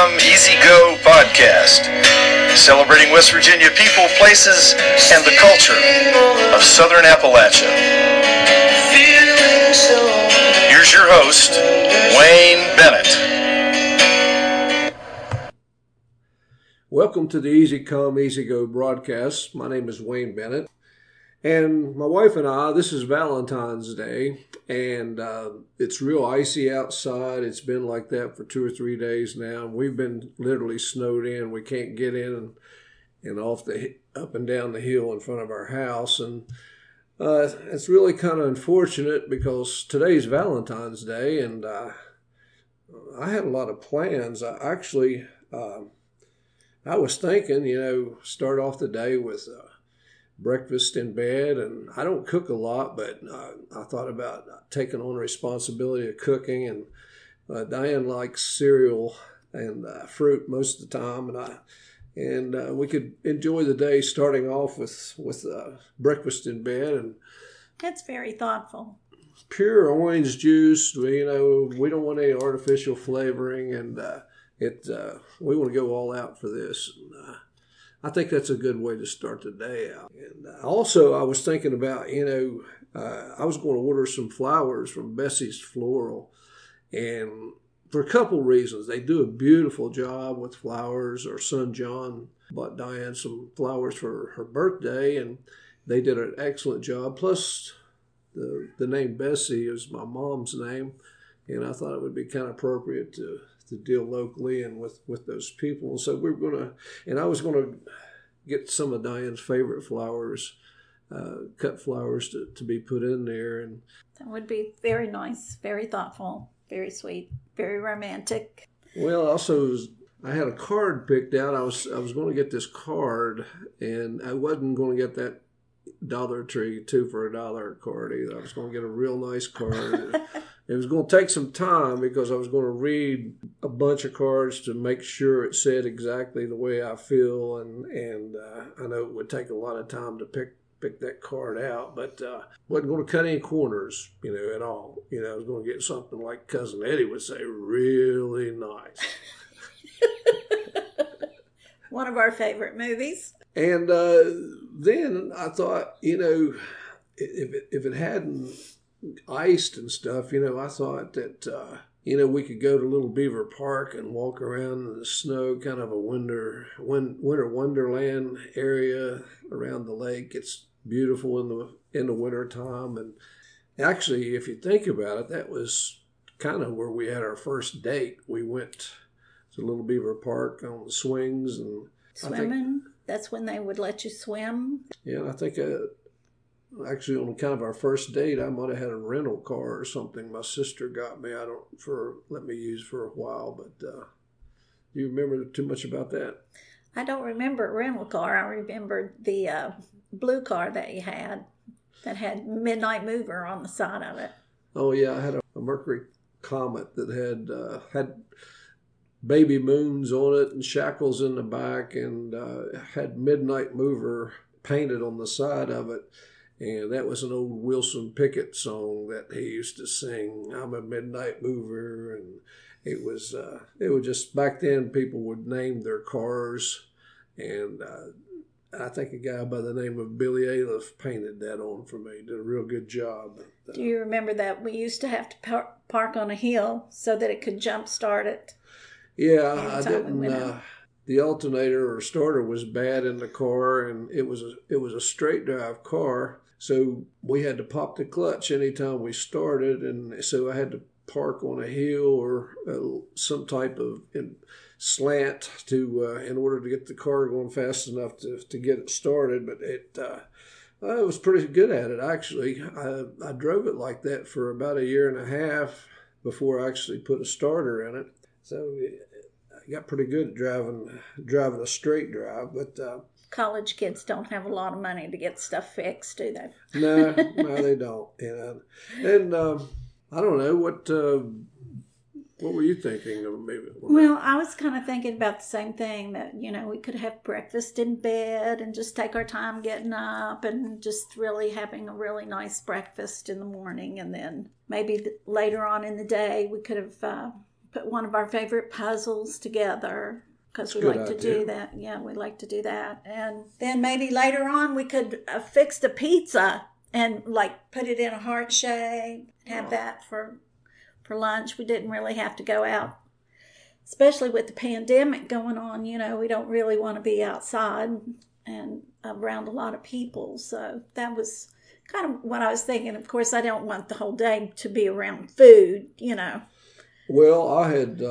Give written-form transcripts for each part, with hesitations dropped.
Come, Easy Go podcast, celebrating West Virginia people, places, and the culture of Southern Appalachia. Here's your host, Wayne Bennett. Welcome to the Easy Come, Easy Go broadcast. My name is Wayne Bennett. And my wife and I, this is Valentine's Day, and it's real icy outside. It's been like that for 2 or 3 days now. We've been literally snowed in. We can't get in and up and down the hill in front of our house. And it's really kind of unfortunate because today's Valentine's Day, and I had a lot of plans. I was thinking, start off the day with breakfast in bed, and I don't cook a lot, but I thought about taking on the responsibility of cooking, and Diane likes cereal and fruit most of the time, and we could enjoy the day starting off with breakfast in bed. And that's very thoughtful. Pure orange juice. We don't want any artificial flavoring, and we want to go all out for this. I think that's a good way to start the day out. And also, I was thinking about, I was going to order some flowers from Bessie's Floral. And for a couple reasons. They do a beautiful job with flowers. Our son John bought Diane some flowers for her birthday, and they did an excellent job. Plus, the name Bessie is my mom's name, and I thought it would be kind of appropriate to deal locally and with those people. And so I was going to get some of Diane's favorite flowers, cut flowers to be put in there. And that would be very nice, very thoughtful, very sweet, very romantic. Well, also, I had a card picked out. I was going to get this card, and I wasn't going to get that Dollar Tree 2 for $1 card either. I was going to get a real nice card. It was going to take some time because I was going to read a bunch of cards to make sure it said exactly the way I feel, and I know it would take a lot of time to pick that card out, but wasn't going to cut any corners, at all. I was going to get something like Cousin Eddie would say, really nice. One of our favorite movies. And then I thought, if it hadn't iced and stuff, I thought that, we could go to Little Beaver Park and walk around in the snow, kind of a winter wonderland area around the lake. It's beautiful in the winter time. And actually, if you think about it, that was kind of where we had our first date. We went to Little Beaver Park on the swings and swimming. That's when they would let you swim. Yeah, I think actually on kind of our first date, I might have had a rental car or something. My sister got me. Let me use for a while. But do you remember too much about that? I don't remember a rental car. I remember the blue car that you had that had Midnight Mover on the side of it. Oh yeah, I had a Mercury Comet that had baby moons on it and shackles in the back, and had Midnight Mover painted on the side of it. And that was an old Wilson Pickett song that he used to sing. I'm a midnight mover. And it was just, back then people would name their cars. And I think a guy by the name of Billy Aliff painted that on for me. Did a real good job. Do you remember that we used to have to park on a hill so that it could jump start it? Yeah, I didn't. The alternator or starter was bad in the car, and it was a straight drive car. So we had to pop the clutch anytime we started, and so I had to park on a hill or some type of slant in order to get the car going fast enough to get it started. But I was pretty good at it, actually. I drove it like that for about 1.5 years before I actually put a starter in it. So I got pretty good at driving a straight drive, but college kids don't have a lot of money to get stuff fixed, do they? No, they don't. And I don't know what were you thinking of maybe? Well, I was kind of thinking about the same thing, that we could have breakfast in bed and just take our time getting up and just really having a really nice breakfast in the morning, and then maybe later on in the day we could have put one of our favorite puzzles together, because we Good like to idea. do that. Yeah, we like to do that. And then maybe later on we could fix the pizza and like put it in a heart shape, have that for lunch. We didn't really have to go out, especially with the pandemic going on. We don't really want to be outside and around a lot of people. So that was kind of what I was thinking. Of course, I don't want the whole day to be around food. Well, I had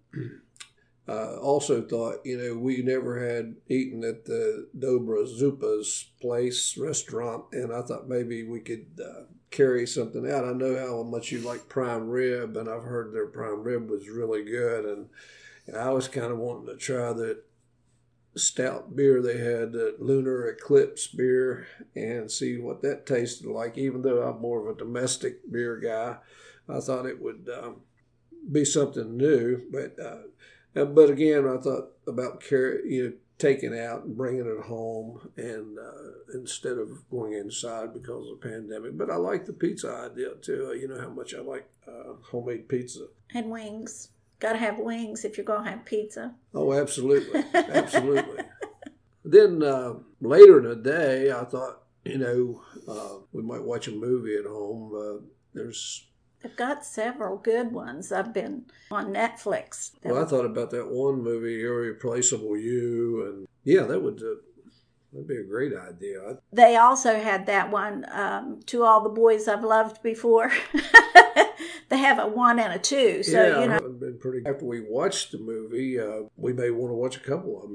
also thought, we never had eaten at the Dobra Zupa's restaurant, and I thought maybe we could carry something out. I know how much you like prime rib, and I've heard their prime rib was really good, and I was kind of wanting to try that stout beer they had, that Lunar Eclipse beer, and see what that tasted like. Even though I'm more of a domestic beer guy, I thought it would be something new. But again, I thought about taking out and bringing it home, and instead of going inside because of the pandemic. But I like the pizza idea too. You know how much I like homemade pizza. And wings. Got to have wings if you're going to have pizza. Oh, absolutely. Absolutely. Then later in the day, I thought, we might watch a movie at home. I've got several good ones. I've been on Netflix. Well, I thought about that one movie, Irreplaceable You, and yeah, that'd be a great idea. They also had that one, To All the Boys I've Loved Before. They have a 1 and a 2. So, yeah, it's been pretty. After we watched the movie, we may want to watch a couple of them.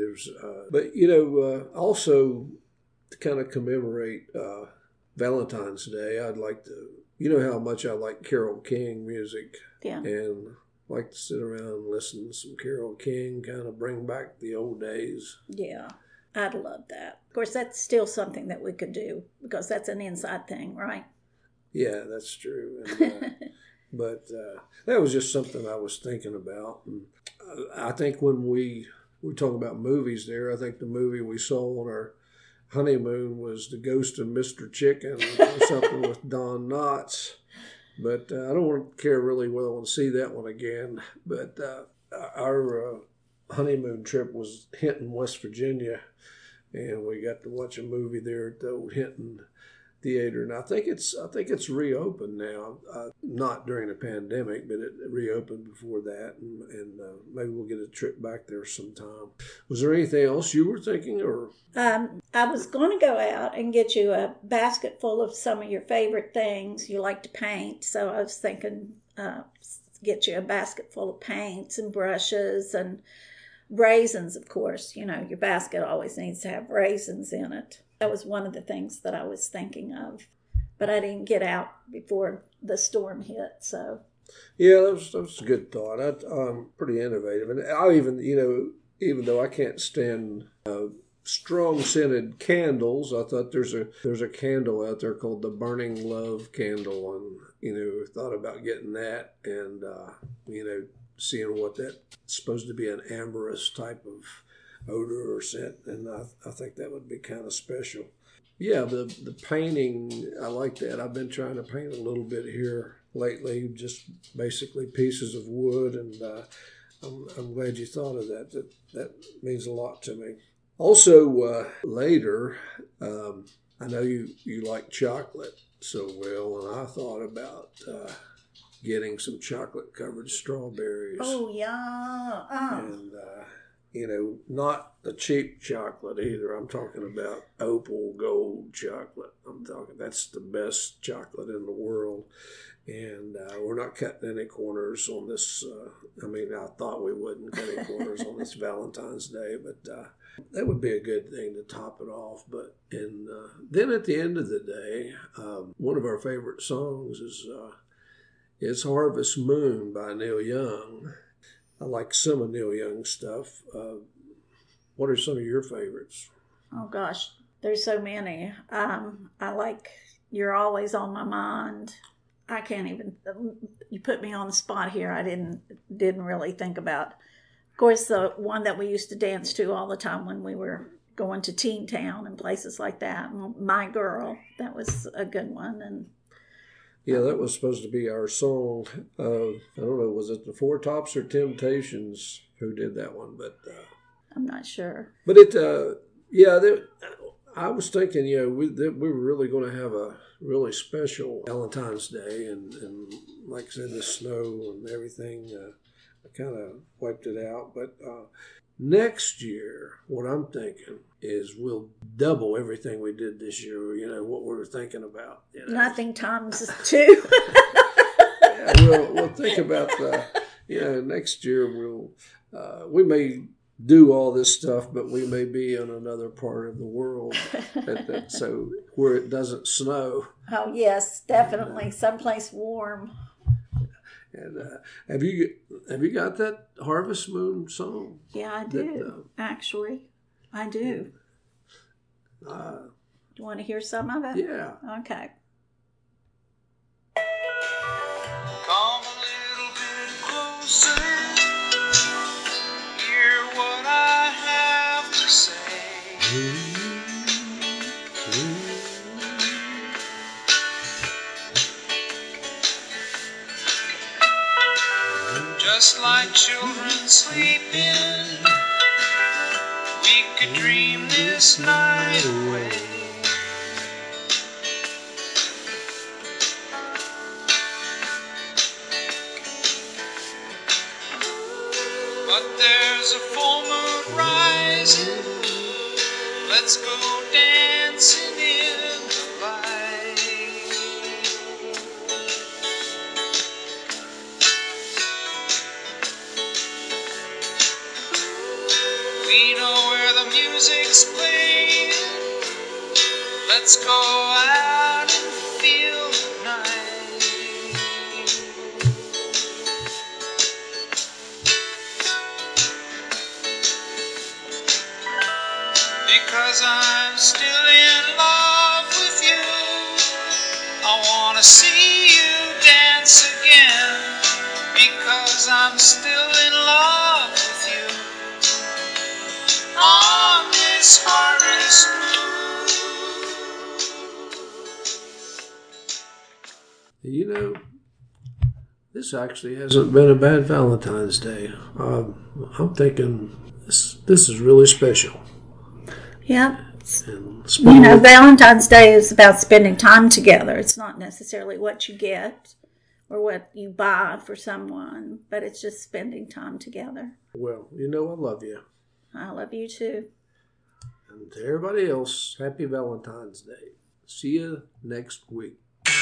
Also to kind of commemorate Valentine's Day, I'd like to. You know how much I like Carole King music. Yeah. And like to sit around and listen to some Carole King, kind of bring back the old days. Yeah, I'd love that. Of course, that's still something that we could do, because that's an inside thing, right? Yeah, that's true. And, but that was just something I was thinking about. And I think when we were talking about movies there, I think the movie we saw on our honeymoon was The Ghost of Mr. Chicken, or something with Don Knotts. But I don't care really whether I want to see that one again. But our honeymoon trip was Hinton, West Virginia, and we got to watch a movie there at the old Hinton Theater, and I think it's reopened now. Not during the pandemic, but it reopened before that, and maybe we'll get a trip back there sometime. Was there anything else you were thinking, or? I was going to go out and get you a basket full of some of your favorite things you like to paint. So I was thinking, get you a basket full of paints and brushes and raisins, of course. Your basket always needs to have raisins in it. That was one of the things that I was thinking of, but I didn't get out before the storm hit. So, yeah, that was a good thought. Pretty innovative, and I even though I can't stand strong scented candles, I thought there's a candle out there called the Burning Love candle, and thought about getting that, and seeing what that's supposed to be, an amberous type of odor or scent, and I think that would be kind of special. Yeah, the painting, I like that. I've been trying to paint a little bit here lately, just basically pieces of wood, and I'm glad you thought of that. That means a lot to me. Also, later, I know you like chocolate so well, and I thought about getting some chocolate-covered strawberries. Oh, yeah. And not the cheap chocolate either. I'm talking about Opal Gold chocolate. That's the best chocolate in the world. And we're not cutting any corners on this. I thought we wouldn't cut any corners on this Valentine's Day, but that would be a good thing to top it off. But then at the end of the day, one of our favorite songs is Harvest Moon by Neil Young. I like some of Neil Young's stuff. What are some of your favorites? Oh, gosh. There's so many. I like You're Always on My Mind. I can't even... You put me on the spot here. I didn't really think about. Of course, the one that we used to dance to all the time when we were going to Teen Town and places like that. My Girl. That was a good one. And Yeah, that was supposed to be our song. I don't know, was it the Four Tops or Temptations who did that one? But I'm not sure. But it, yeah, I was thinking, that we were really going to have a really special Valentine's Day, and like I said, the snow and everything kind of wiped it out. But next year, what I'm thinking is we'll double everything we did this year. What we were thinking about. Nothing times two. Yeah, we'll think about next year we may do all this stuff, but we may be in another part of the world, so where it doesn't snow. Oh yes, definitely someplace warm. And have you got that Harvest Moon song? Yeah, I do. Actually, I do. Do you want to hear some of it? Yeah. Okay. Come a little bit closer. Hear what I have to say. Just like children sleeping, we could dream this night away. But there's a full moon rising. Let's go dancing in the light. We know where the music's playing. Let's go out and feel the night. Because I'm still in love with you. I wanna see you dance again. Because I'm still in love with you. On this harvest moon. This actually hasn't been a bad Valentine's Day. I'm thinking this is really special. Yep. Valentine's Day is about spending time together. It's not necessarily what you get or what you buy for someone, but it's just spending time together. Well, I love you. I love you too. And to everybody else, happy Valentine's Day. See you next week.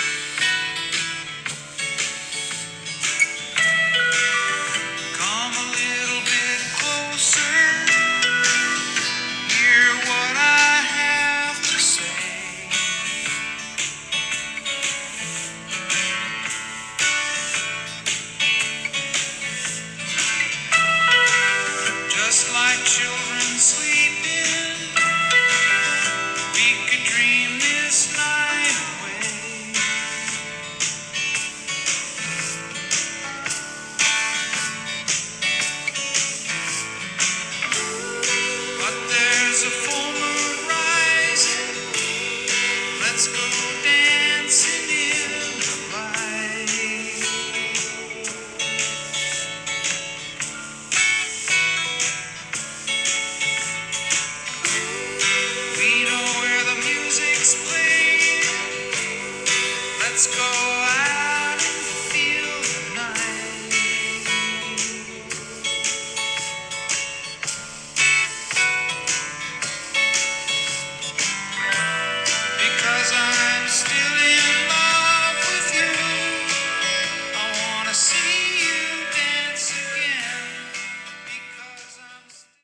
children sleeping, we could dream this night away. But there's a full moon rising, let's go dancing in the light. We know where the music's playing, let's go